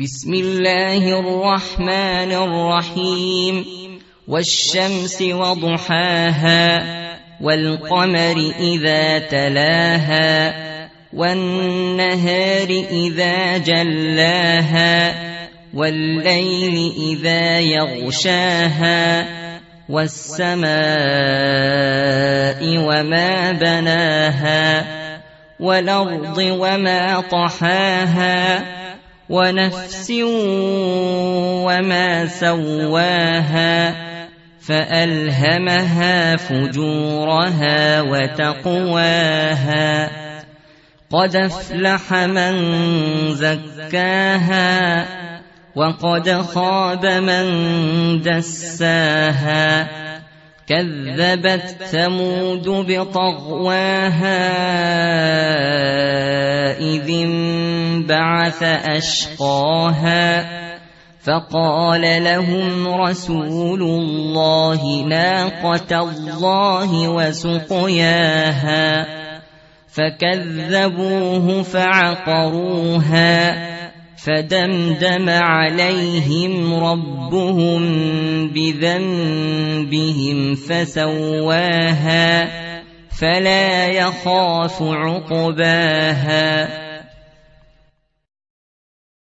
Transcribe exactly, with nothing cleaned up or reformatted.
بسم الله الرحمن الرحيم والشمس وضحاها والقمر إذا تلاها والنهار إذا جلاها والليل إذا يغشاها والسماء وما بناها والأرض وما طحاها ونفس وما سواها فألهمها فجورها وتقواها قد أفلح من زكاها وقد خاب من دساها كذبت ثمود بطغواها إذ انبعث أشقاها فقال لهم رسول الله ناقة الله وسقياها فكذبوه فعقروها فدمدم عليهم ربهم بذنبهم فسواها فلا يخاف عقباها